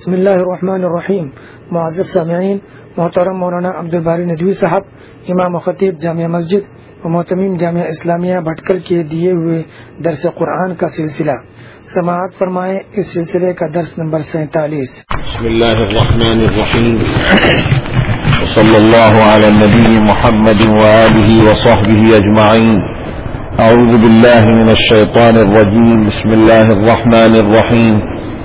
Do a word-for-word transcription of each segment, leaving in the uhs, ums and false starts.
بسم اللہ الرحمن الرحیم. معزز سامعین، محترم مولانا عبدالباری ندوی صاحب، امام و خطیب جامعہ مسجد و محتمین جامعہ اسلامیہ بھٹکل کے دیے ہوئے درس قرآن کا سلسلہ سماعت فرمائیں. اس سلسلے کا درس نمبر سینتالیس. بسم اللہ الرحمن الرحیم. صلی اللہ علی النبی محمد وآلہ وصحبہ اجمعین. اعوذ باللہ من الشیطان الرجیم. بسم اللہ الرحمن الرحیم.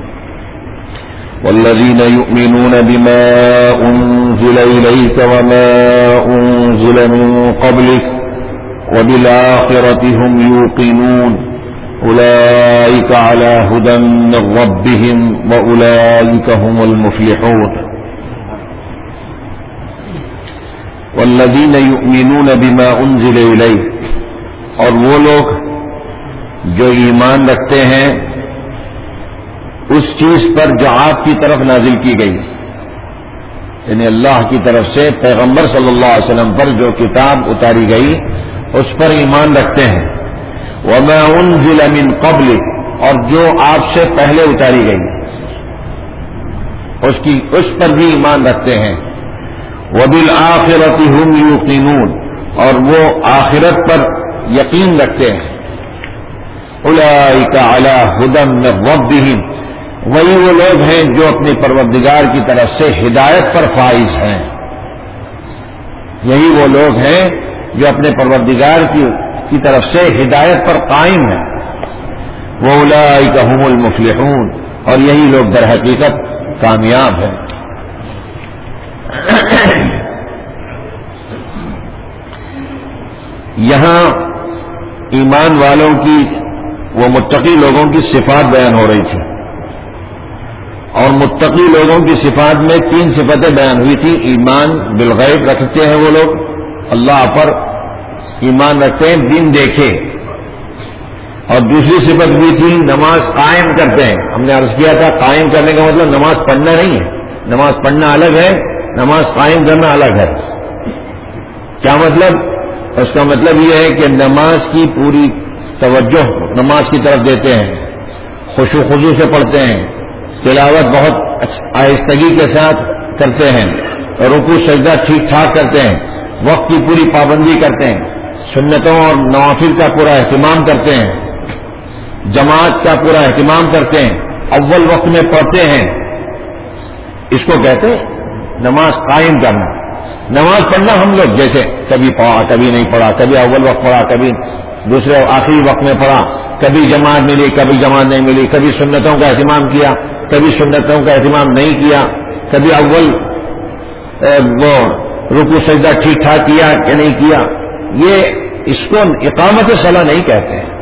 والذین یؤمنون بما انزل الیک وما انزل من قبلک وبالآخرة هم یوقنون اولئک علی ھدی من ربهم واولئک هم المفلحون. والذین یؤمنون بما انزل الیک، اور وہ لوگ جو ایمان رکھتے ہیں اس چیز پر جو آپ کی طرف نازل کی گئی، یعنی اللہ کی طرف سے پیغمبر صلی اللہ علیہ وسلم پر جو کتاب اتاری گئی اس پر ایمان رکھتے ہیں. وما انزل من قبل، اور جو آپ سے پہلے اتاری گئی اس کی اس پر بھی ایمان رکھتے ہیں. وبالآخرة هم یوقنون، اور وہ آخرت پر یقین رکھتے ہیں. اولئک علی ھدی من ربهم، وہی وہ لوگ ہیں جو اپنے پروردگار کی طرف سے ہدایت پر فائز ہیں. یہی وہ لوگ ہیں جو اپنے پروردگار کی کی طرف سے ہدایت پر قائم ہیں. وَأُولَئِكَ هُمُ الْمُفْلِحُونَ، اور یہی لوگ در حقیقت کامیاب ہیں. یہاں ایمان والوں کی، وہ متقی لوگوں کی صفات بیان ہو رہی تھی، اور متقی لوگوں کی صفات میں تین صفتیں بیان ہوئی تھی. ایمان بالغیب رکھتے ہیں وہ لوگ، اللہ پر ایمان رکھتے ہیں دن دیکھے. اور دوسری صفت بھی تھی نماز قائم کرتے ہیں. ہم نے عرض کیا تھا قائم کرنے کا مطلب نماز پڑھنا نہیں ہے، نماز پڑھنا الگ ہے، نماز قائم کرنا الگ ہے. کیا مطلب؟ اس کا مطلب یہ ہے کہ نماز کی پوری توجہ نماز کی طرف دیتے ہیں، خشوع خضوع سے پڑھتے ہیں، تلاوت بہت آہستگی کے ساتھ کرتے ہیں، رکوع سجدہ ٹھیک ٹھاک کرتے ہیں، وقت کی پوری پابندی کرتے ہیں، سنتوں اور نوافل کا پورا اہتمام کرتے ہیں، جماعت کا پورا اہتمام کرتے ہیں، اول وقت میں پڑھتے ہیں. اس کو کہتے ہیں نماز قائم کرنا. نماز پڑھنا ہم لوگ جیسے کبھی پڑھا کبھی نہیں پڑھا، کبھی اول وقت پڑھا کبھی دوسرے آخری وقت میں پڑھا، کبھی جماعت ملی کبھی جماعت نہیں ملی، کبھی سنتوں کا اہتمام کیا کبھی سنتوں کا اہتمام نہیں کیا، کبھی اول وہ رکوع سجدہ ٹھیک ٹھاک کیا کہ نہیں کیا. یہ اس کو اقامت صلاح نہیں کہتے ہیں.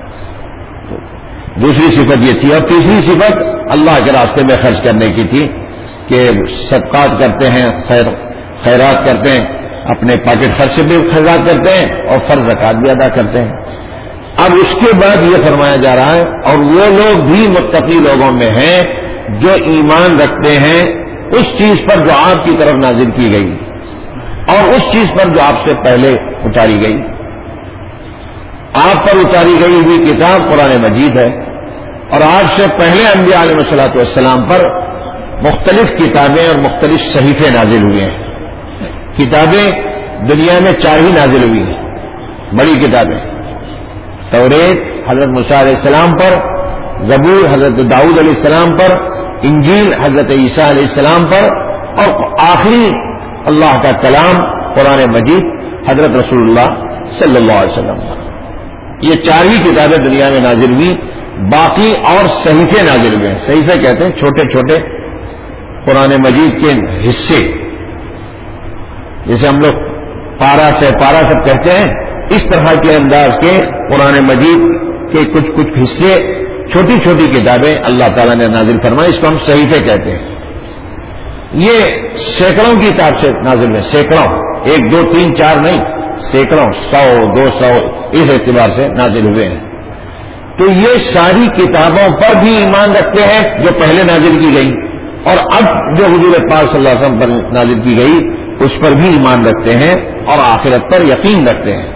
دوسری صفت یہ تھی. اور تیسری صفت اللہ کے راستے میں خرچ کرنے کی تھی کہ صدقات کرتے ہیں، خیر خیرات کرتے ہیں، اپنے پاکٹ خرچ سے بھی خیرات کرتے ہیں اور فرض زکات بھی ادا کرتے ہیں. اب اس کے بعد یہ فرمایا جا رہا ہے اور وہ لوگ بھی متقی لوگوں میں ہیں جو ایمان رکھتے ہیں اس چیز پر جو آپ کی طرف نازل کی گئی اور اس چیز پر جو آپ سے پہلے اتاری گئی. آپ پر اتاری گئی ہوئی کتاب قرآن مجید ہے، اور آپ سے پہلے انبیاء علیہ الصلوۃ والسلام پر مختلف کتابیں اور مختلف صحیفے نازل ہوئے ہیں. کتابیں دنیا میں چار ہی نازل ہوئی ہیں، بڑی کتابیں. توریت حضرت موسیٰ علیہ السلام پر، زبور حضرت داؤد علیہ السلام پر، انجیل حضرت عیسیٰ علیہ السلام پر، اور آخری اللہ کا کلام قرآن مجید حضرت رسول اللہ صلی اللہ علیہ وسلم پر. یہ چار ہی کتابیں دنیا میں نازل ہوئی. باقی اور صحیفے نازل ہوئے ہیں. صحیفے کہتے ہیں چھوٹے چھوٹے قرآن مجید کے حصے، جیسے ہم لوگ پارا سے پارا سب کہتے ہیں، اس طرح کے انداز کے قرآن مجید کے کچھ کچھ حصے، چھوٹی چھوٹی کتابیں اللہ تعالیٰ نے نازل فرمائی. اس کو ہم صحیفے کہتے ہیں. یہ سینکڑوں کی کتاب سے نازل ہوئے، سینکڑوں، ایک دو تین چار نہیں، سینکڑوں، سو دو سو اس اعتبار سے نازل ہوئے ہیں. تو یہ ساری کتابوں پر بھی ایمان رکھتے ہیں جو پہلے نازل کی گئی، اور اب جو حضور پاک صلی اللہ علیہ وسلم پر نازل کی گئی اس پر بھی ایمان رکھتے ہیں اور آخرت پر یقین رکھتے ہیں.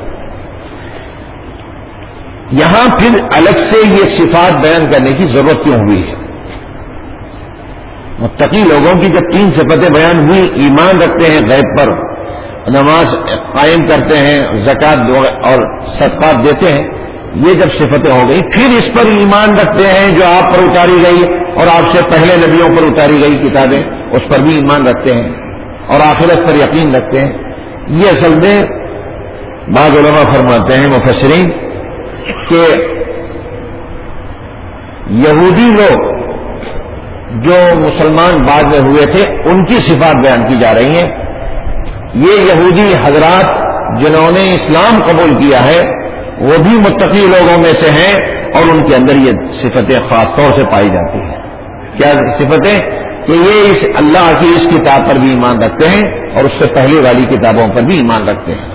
یہاں پھر الگ سے یہ صفات بیان کرنے کی ضرورت کیوں ہوئی ہے؟ متقی لوگوں کی جب تین صفتیں بیان ہوئی، ایمان رکھتے ہیں غیب پر، نماز قائم کرتے ہیں، زکوٰۃ اور صدقات دیتے ہیں، یہ جب صفتیں ہو گئی، پھر اس پر ایمان رکھتے ہیں جو آپ پر اتاری گئی اور آپ سے پہلے نبیوں پر اتاری گئی کتابیں، اس پر بھی ایمان رکھتے ہیں اور آخرت پر یقین رکھتے ہیں۔ یہ اصل میں بعض علماء فرماتے ہیں مفسرین کہ یہودی لوگ جو مسلمان بعد میں ہوئے تھے ان کی صفات بیان کی جا رہی ہیں۔ یہ یہودی حضرات جنہوں نے اسلام قبول کیا ہے وہ بھی متقی لوگوں میں سے ہیں اور ان کے اندر یہ صفتیں خاص طور سے پائی جاتی ہیں۔ کیا صفتیں؟ کہ یہ اس اللہ کی اس کتاب پر بھی ایمان رکھتے ہیں اور اس سے پہلے والی کتابوں پر بھی ایمان رکھتے ہیں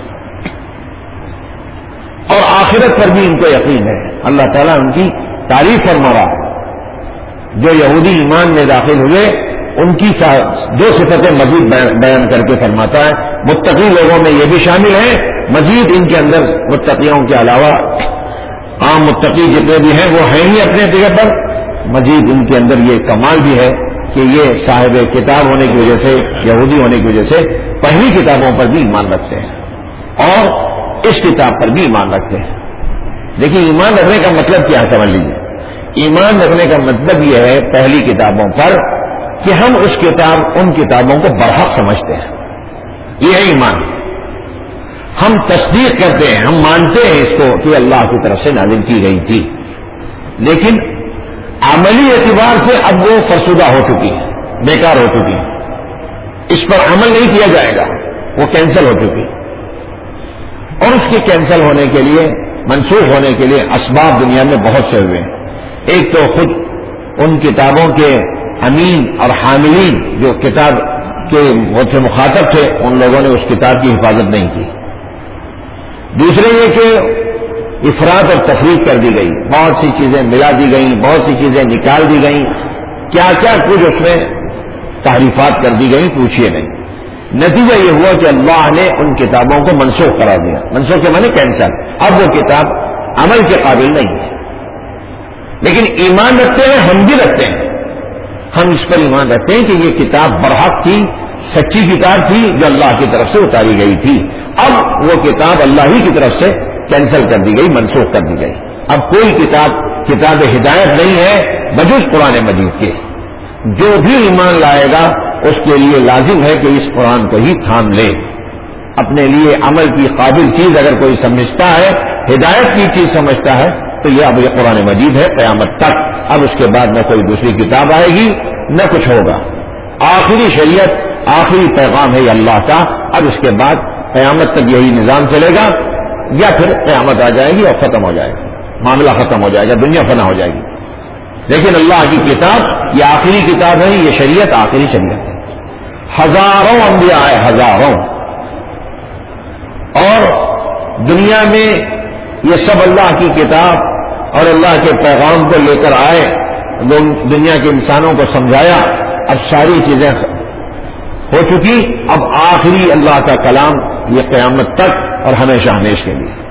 اور آخرت پر بھی ان کو یقین ہے۔ اللہ تعالیٰ ان کی تعریف فرما رہا ہے۔ جو یہودی ایمان میں داخل ہوئے ان کی دو صفتیں مزید بیان کر کے فرماتا ہے۔ متقی لوگوں میں یہ بھی شامل ہیں، مزید ان کے اندر متقیوں کے علاوہ عام متقی جتنے بھی ہیں وہ ہیں ہی اپنے جگہ پر، مزید ان کے اندر یہ کمال بھی ہے کہ یہ صاحب کتاب ہونے کی وجہ سے، یہودی ہونے کی وجہ سے پہلی کتابوں پر بھی ایمان رکھتے ہیں اور اس کتاب پر بھی ایمان رکھتے ہیں۔ دیکھیے ایمان رکھنے کا مطلب کیا سمجھ لیجیے۔ ایمان رکھنے کا مطلب یہ ہے پہلی کتابوں پر کہ ہم اس کتاب ان کتابوں کو برحق سمجھتے ہیں، یہ ہے ایمان۔ ہم تصدیق کرتے ہیں، ہم مانتے ہیں اس کو کہ اللہ کی طرف سے نازل کی گئی تھی، لیکن عملی اعتبار سے اب وہ فرسودہ ہو چکی ہے، بیکار ہو چکی ہے، اس پر عمل نہیں کیا جائے گا، وہ کینسل ہو چکی اور اس کے کینسل ہونے کے لیے، منسوخ ہونے کے لیے اسباب دنیا میں بہت سے ہوئے ہیں۔ ایک تو خود ان کتابوں کے امین اور حاملین جو کتاب کے وہ تھے مخاطب تھے، ان لوگوں نے اس کتاب کی حفاظت نہیں کی۔ دوسرے یہ کہ افراط اور تفریق کر دی گئی، بہت سی چیزیں ملا دی گئیں، بہت سی چیزیں نکال دی گئیں، کیا کیا کچھ اس میں تحریفات کر دی گئیں، پوچھیے نہیں۔ نتیجہ یہ ہوا کہ اللہ نے ان کتابوں کو منسوخ کرا دیا، منسوخ کے معنی کینسل، اب وہ کتاب عمل کے قابل نہیں ہے۔ لیکن ایمان رکھتے ہیں، ہم بھی رکھتے ہیں، ہم اس پر ایمان رکھتے ہیں کہ یہ کتاب برحق تھی، سچی کتاب تھی جو اللہ کی طرف سے اتاری گئی تھی۔ اب وہ کتاب اللہ ہی کی طرف سے کینسل کر دی گئی، منسوخ کر دی گئی۔ اب کوئی کتاب کتاب ہدایت نہیں ہے بجز قرآن مجید کے۔ جو بھی ایمان لائے گا اس کے لیے لازم ہے کہ اس قرآن کو ہی تھام لے۔ اپنے لیے عمل کی قابل چیز اگر کوئی سمجھتا ہے، ہدایت کی چیز سمجھتا ہے، تو یہ اب یہ قرآن مجید ہے قیامت تک۔ اب اس کے بعد نہ کوئی دوسری کتاب آئے گی نہ کچھ ہوگا۔ آخری شریعت، آخری پیغام ہے یہ اللہ کا۔ اب اس کے بعد قیامت تک یہی نظام چلے گا، یا پھر قیامت آ جائے گی اور ختم ہو جائے گا، معاملہ ختم ہو جائے گا، دنیا فنا ہو جائے گی۔ لیکن اللہ کی کتاب یہ آخری کتاب ہے، یہ شریعت آخری شریعت ہے۔ ہزاروں انبیاء آئے، ہزاروں، اور دنیا میں یہ سب اللہ کی کتاب اور اللہ کے پیغام کو لے کر آئے، دنیا کے انسانوں کو سمجھایا۔ اب ساری چیزیں ہو چکی، اب آخری اللہ کا کلام یہ قیامت تک اور ہمیشہ ہمیشہ کے لیے۔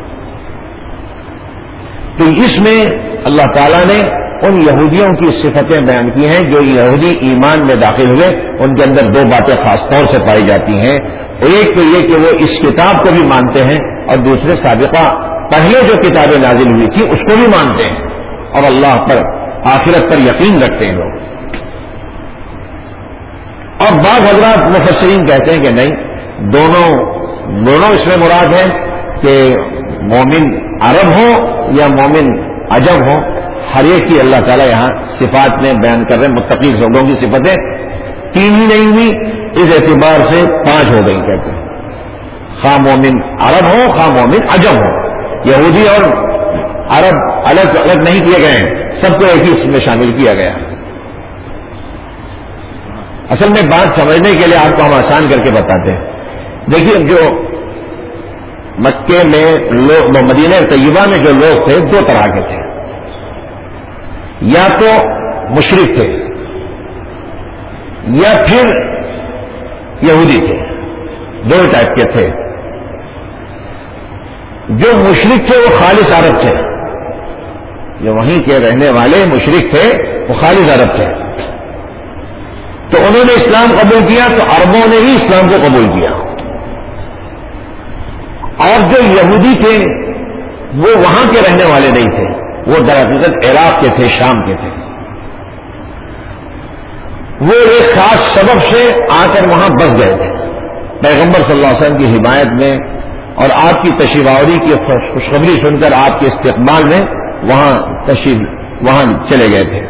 تو اس میں اللہ تعالیٰ نے ان یہودیوں کی صفتیں بیان کی ہیں جو یہودی ایمان میں داخل ہوئے، ان کے اندر دو باتیں خاص طور سے پائی جاتی ہیں۔ ایک تو یہ کہ وہ اس کتاب کو بھی مانتے ہیں، اور دوسرے سابقہ پہلے جو کتابیں نازل ہوئی تھی اس کو بھی مانتے ہیں، اور اللہ پر آخرت پر یقین رکھتے ہیں لوگ۔ اور بعض حضرات مفسرین کہتے ہیں کہ نہیں، دونوں دونوں اس میں مراد ہے کہ مومن عرب ہو یا مومن عجم ہو، ہر ایک کی اللہ تعالیٰ یہاں صفات میں بیان کر رہے ہیں۔ متقی لوگوں کی صفتیں تین ہی نہیں ہوئی، اس اعتبار سے پانچ ہو گئی کہتے ہیں، خواہ مومن عرب ہو خواہ مومن عجم ہو۔ یہودی اور عرب الگ الگ نہیں کیے گئے ہیں، سب کو ایک ہی اس میں شامل کیا گیا۔ اصل میں بات سمجھنے کے لیے آپ کو ہم آسان کر کے بتاتے ہیں۔ دیکھیے، جو مکے میں لوگ، مدینہ طیبہ میں جو لوگ تھے دو طرح کے تھے، یا تو مشرک تھے یا پھر یہودی تھے، دو ٹائپ کے تھے۔ جو مشرک تھے وہ خالص عرب تھے، جو وہیں کے رہنے والے مشرک تھے وہ خالص عرب تھے، تو انہوں نے اسلام قبول کیا تو عربوں نے ہی اسلام کو قبول کیا. اور جو یہودی تھے وہ وہاں کے رہنے والے نہیں تھے، وہ درحقیقت عراق کے تھے، شام کے تھے. وہ ایک خاص سبب سے آ کر وہاں بس گئے تھے پیغمبر صلی اللہ علیہ وسلم کی حمایت میں، اور آپ کی تشریف آوری کی خوشخبری سن کر آپ کے استقبال میں وہاں تشریف وہاں چلے گئے تھے.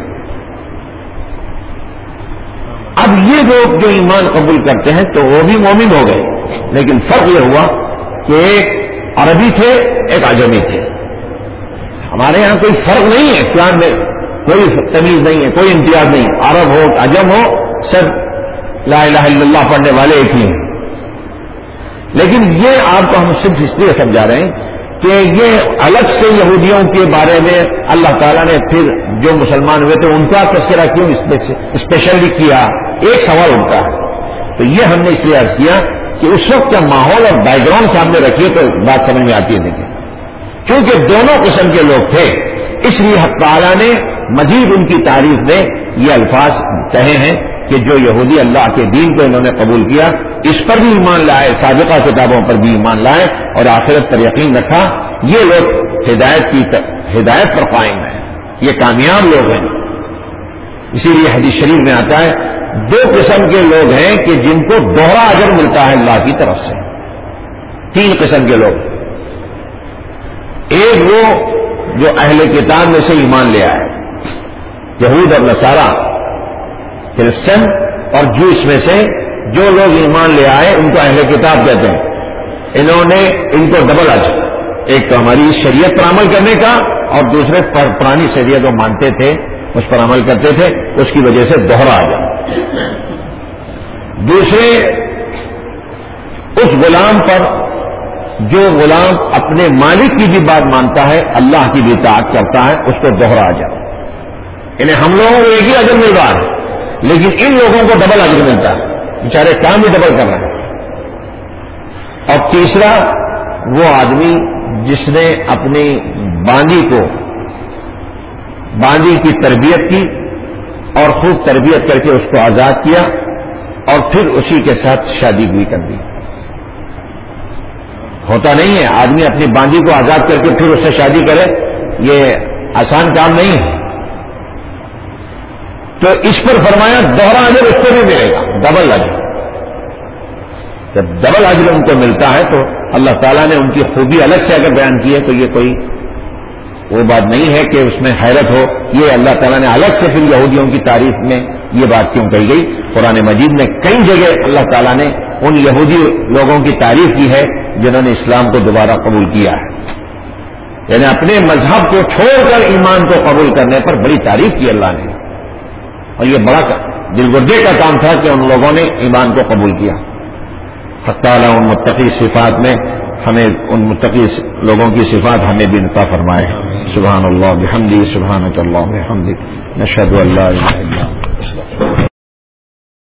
اب یہ لوگ جو ایمان قبول کرتے ہیں تو وہ بھی مومن ہو گئے، لیکن فرق یہ ہوا کہ ایک عربی تھے ایک عجمی تھے. ہمارے یہاں کوئی فرق نہیں ہے، اسلام میں کوئی تمیز نہیں ہے، کوئی امتیاز نہیں، عرب ہو عجم ہو سب لا الہ الا اللہ پڑھنے والے ایک ہی ہیں. لیکن یہ آپ کو ہم صرف اس لیے سمجھا رہے ہیں کہ یہ الگ سے یہودیوں کے بارے میں اللہ تعالیٰ نے پھر جو مسلمان ہوئے تھے ان کا تذکرہ کیوں اسپیشلی کیا، ایک سوال اٹھتا ہے. تو یہ ہم نے اس لیے عرض کیا کہ اس وقت کا ماحول اور بیک گراؤنڈ سامنے رکھیے تو بات سمجھ میں آتی ہے. دیکھیں کیونکہ دونوں قسم کے لوگ تھے، اس لیے حق تعالیٰ نے مزید ان کی تعریف میں یہ الفاظ کہے ہیں کہ جو یہودی اللہ کے دین کو انہوں نے قبول کیا، اس پر بھی ایمان لائے، سابقہ کتابوں پر بھی ایمان لائے اور آخرت پر یقین رکھا، یہ لوگ ہدایت کی ہدایت پر قائم ہیں، یہ کامیاب لوگ ہیں. اسی لیے حدیث شریف میں آتا ہے دو قسم کے لوگ ہیں کہ جن کو دوہرا اجر ملتا ہے اللہ کی طرف سے. تین قسم کے لوگ، ایک وہ جو اہل کتاب میں سے ایمان لے آئے، یہود اور نصارہ، کرسچن اور جوس میں سے جو لوگ ایمان لے آئے ان کو اہل کتاب کہتے ہیں. انہوں نے ان کو ڈبل اجر، ایک تو ہماری شریعت پر عمل کرنے کا اور دوسرے پر پرانی شریعت جو مانتے تھے اس پر عمل کرتے تھے، اس کی وجہ سے دوہرا اجر. دوسرے اس غلام پر جو غلام اپنے مالک کی بھی بات مانتا ہے، اللہ کی بھی اطاعت کرتا ہے، اس کو دوہرا اجر. انہیں ہم لوگوں کو ایک ہی اجر مل رہا ہے لیکن ان لوگوں کو ڈبل اجر ملتا ہے، بیچارے کام بھی ڈبل کر رہے ہیں. اور تیسرا وہ آدمی جس نے اپنی باندی کو باندی کی تربیت کی اور خوب تربیت کر کے اس کو آزاد کیا اور پھر اسی کے ساتھ شادی بھی کر دی. ہوتا نہیں ہے آدمی اپنی باندی کو آزاد کر کے پھر اس سے شادی کرے، یہ آسان کام نہیں ہے. تو اس پر فرمایا دوہرا اجر اس کو بھی ملے گا، ڈبل اجر. جب ڈبل اجر ان کو ملتا ہے تو اللہ تعالیٰ نے ان کی خوبی الگ سے اگر بیان کی ہے تو یہ کوئی وہ بات نہیں ہے کہ اس میں حیرت ہو. یہ اللہ تعالیٰ نے الگ سے پھر یہودیوں کی تعریف میں یہ بات کیوں کہی گئی. قرآن مجید میں کئی جگہ اللہ تعالیٰ نے ان یہودی لوگوں کی تعریف کی ہے جنہوں نے اسلام کو دوبارہ قبول کیا ہے، یعنی اپنے مذہب کو چھوڑ کر ایمان کو قبول کرنے پر بڑی تعریف کی اللہ نے. اور یہ بڑا دل گردے کا کام تھا کہ ان لوگوں نے ایمان کو قبول کیا. حق تعالیٰ ان متقی صفات میں ہمیں ان متقی لوگوں کی صفات ہمیں بھی عطا فرمائے. سبحان اللہ بحمدہ، سبحانک اللہم وبحمدک، نشہد ان لا الہ الا انت.